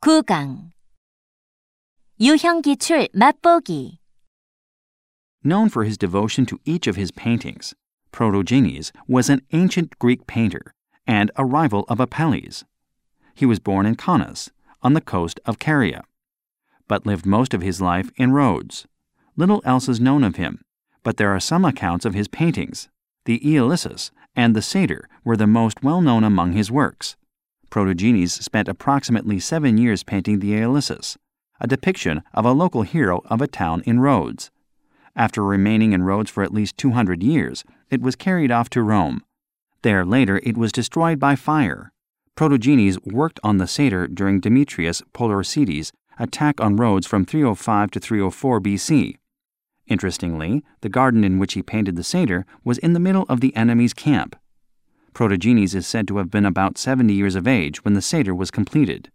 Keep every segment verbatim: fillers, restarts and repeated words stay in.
구 강 유형기출 맛보기. Known for his devotion to each of his paintings, Protogenes was an ancient Greek painter and a rival of Apelles. He was born in Kaunas, on the coast of Caria, but lived most of his life in Rhodes. Little else is known of him, but there are some accounts of his paintings. The Aeolus and the Satyr were the most well-known among his works. Protogenes spent approximately seven years painting the Aeolus, a depiction of a local hero of a town in Rhodes. After remaining in Rhodes for at least two hundred years, it was carried off to Rome. There later it was destroyed by fire. Protogenes worked on the Satyr during Demetrius Poliorcetes' attack on Rhodes from three oh five to three oh four B C. Interestingly, the garden in which he painted the Satyr was in the middle of the enemy's camp. Protogenes is said to have been about seventy years of age when the Satyr was completed.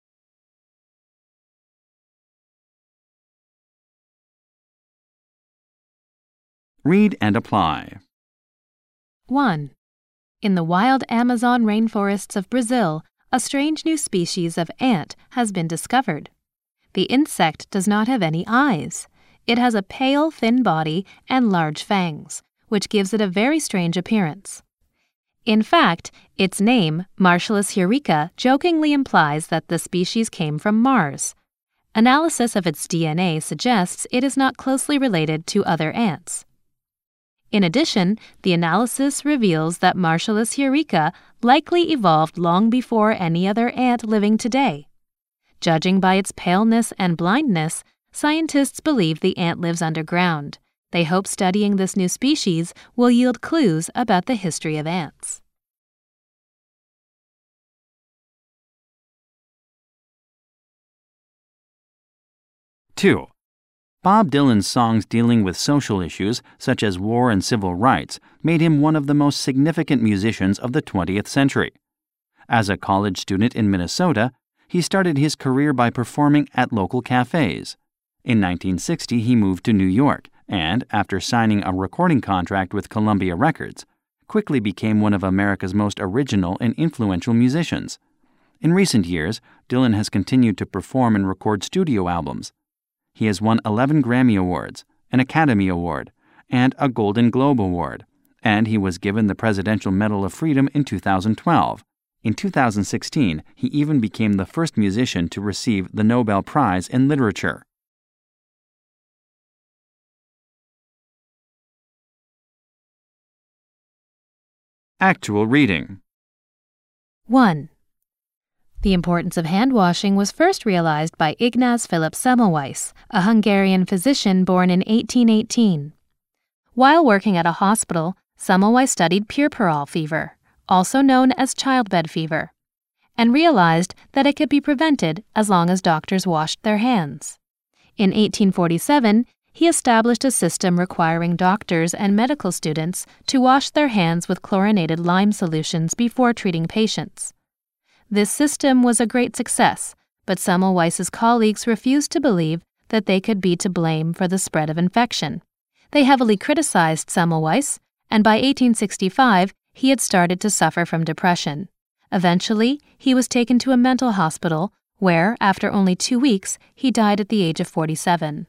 Read and apply. one. In the wild Amazon rainforests of Brazil, a strange new species of ant has been discovered. The insect does not have any eyes. It has a pale, thin body and large fangs, which gives it a very strange appearance. In fact, its name, Martialis heurica, jokingly implies that the species came from Mars. Analysis of its D N A suggests it is not closely related to other ants. In addition, the analysis reveals that Martialis heurica likely evolved long before any other ant living today. Judging by its paleness and blindness, scientists believe the ant lives underground. They hope studying this new species will yield clues about the history of ants. two. Bob Dylan's songs dealing with social issues such as war and civil rights made him one of the most significant musicians of the twentieth century. As a college student in Minnesota, he started his career by performing at local cafes. In nineteen sixty, he moved to New York and, after signing a recording contract with Columbia Records, quickly became one of America's most original and influential musicians. In recent years, Dylan has continued to perform and record studio albums. He has won eleven Grammy Awards, an Academy Award, and a Golden Globe Award, and he was given the Presidential Medal of Freedom in two thousand twelve. In two thousand sixteen, he even became the first musician to receive the Nobel Prize in Literature. Actual reading. one. The importance of hand washing was first realized by Ignaz Philipp Semmelweis, a Hungarian physician born in eighteen eighteen. While working at a hospital, Semmelweis studied puerperal fever, also known as childbed fever, and realized that it could be prevented as long as doctors washed their hands. In eighteen forty-seven, he established a system requiring doctors and medical students to wash their hands with chlorinated lime solutions before treating patients. This system was a great success, but Semmelweis's colleagues refused to believe that they could be to blame for the spread of infection. They heavily criticized Semmelweis, and by eighteen sixty-five, he had started to suffer from depression. Eventually, he was taken to a mental hospital, where, after only two weeks, he died at the age of forty-seven.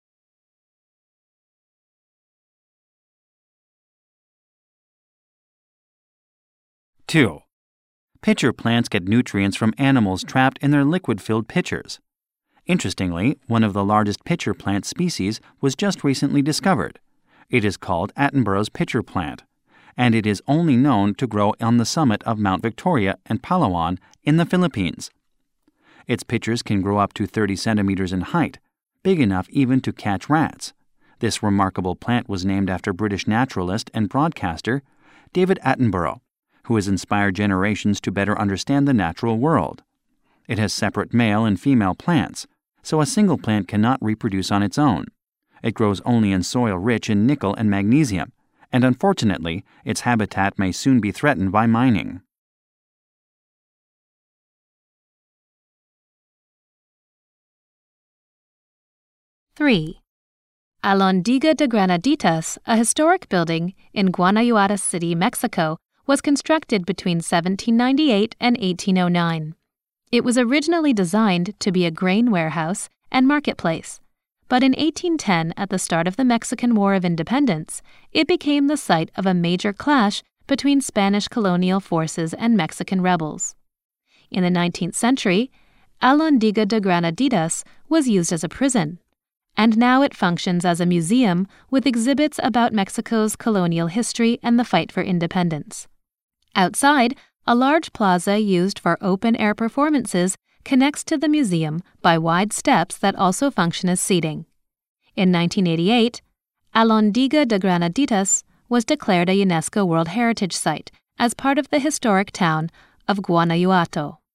two. Pitcher plants get nutrients from animals trapped in their liquid-filled pitchers. Interestingly, one of the largest pitcher plant species was just recently discovered. It is called Attenborough's pitcher plant, and it is only known to grow on the summit of Mount Victoria and Palawan in the Philippines. Its pitchers can grow up to thirty centimeters in height, big enough even to catch rats. This remarkable plant was named after British naturalist and broadcaster David Attenborough, who has inspired generations to better understand the natural world. It has separate male and female plants, so a single plant cannot reproduce on its own. It grows only in soil rich in nickel and magnesium, and unfortunately, its habitat may soon be threatened by mining. three. Alhóndiga de Granaditas, a historic building in Guanajuato City, Mexico, was constructed between seventeen ninety-eight and eighteen oh nine. It was originally designed to be a grain warehouse and marketplace, but in eighteen ten, at the start of the Mexican War of Independence, it became the site of a major clash between Spanish colonial forces and Mexican rebels. In the nineteenth century, Alhóndiga de Granaditas was used as a prison, and now it functions as a museum with exhibits about Mexico's colonial history and the fight for independence. Outside, a large plaza used for open-air performances connects to the museum by wide steps that also function as seating. In nineteen eighty-eight, Alhóndiga de Granaditas was declared a UNESCO World Heritage Site as part of the historic town of Guanajuato.